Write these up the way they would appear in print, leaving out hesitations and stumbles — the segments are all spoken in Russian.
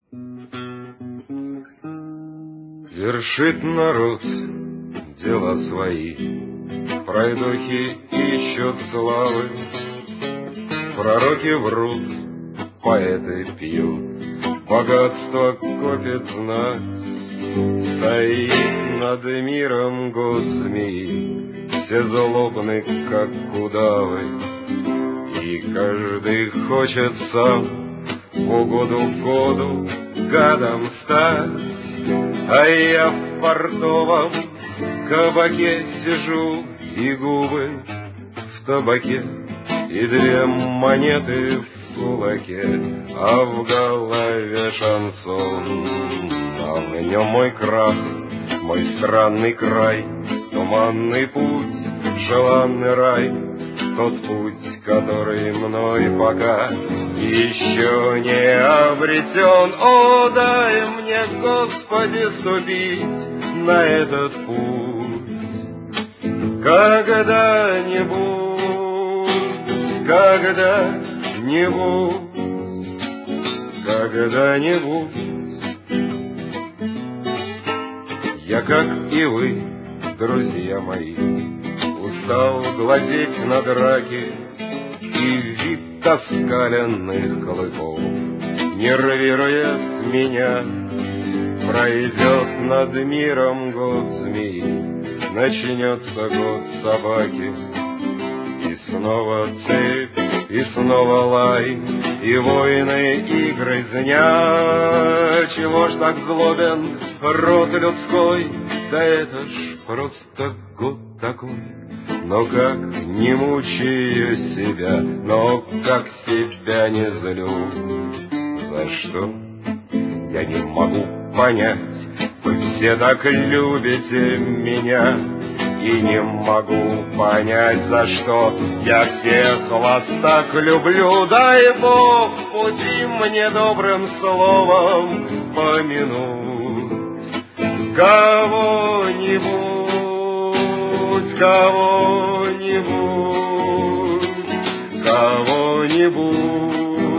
Вершит народ дела свои, пройдохи ищут славы, пророки врут, поэты пьют, богатство копит знать. Стоит над миром год змеи, все злобны, как удавы, и каждый хочет сам в угоду году гадом стать. А я в портовом кабаке сижу, и губы в табаке, и две монеты в кулаке, а в голове шансон. А в нем мой крах, мой странный край, туманный путь, желанный рай, тот путь, который мной пока еще не обретен. О, дай мне, Господи, ступить на этот путь когда-нибудь, когда-нибудь, когда-нибудь. Я, как и вы, друзья мои, устал глазеть на драки и вид оскаленных клыков нервирует меня. Пройдет над миром год змеи, начнется год собаки, и снова цепь, и снова лай, и войны, и грызня. Чего ж так злобен род людской? Да это ж просто год такой. Но как не мучаю себя, но как себя не злю. За что? Я не могу понять. Вы все так любите меня, и не могу понять, за что я всех вас так люблю. Дай Бог пути мне добрым словом помянуть кого-нибудь, кого-нибудь, кого-нибудь.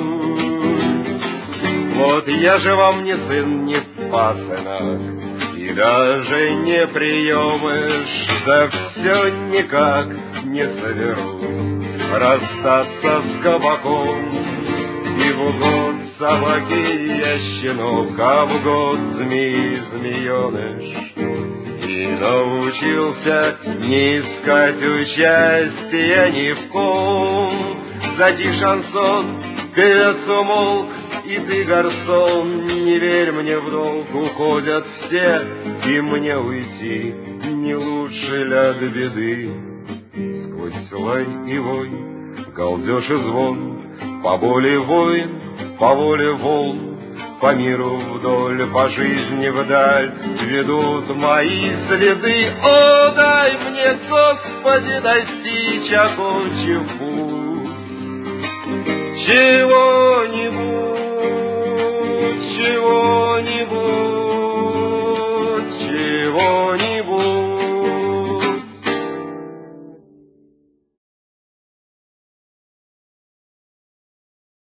Вот я же вам не сын, не пасынок, и даже не приемыш, да все никак не соберу расстаться с кабаком. И в год собаки я щенок, а в год змеи змееныш. И научился не искать участия ни в ком. Затих шансон, певец умолк, и ты, гарсон, не верь мне в долг. Уходят все, и мне уйти не лучше ли от беды. Сквозь лай и вой, галдеж и звон, по воле войн, по воле волн, по миру вдоль, по жизни вдаль ведут мои следы. О, дай мне, Господи, достичь, окончив путь, чего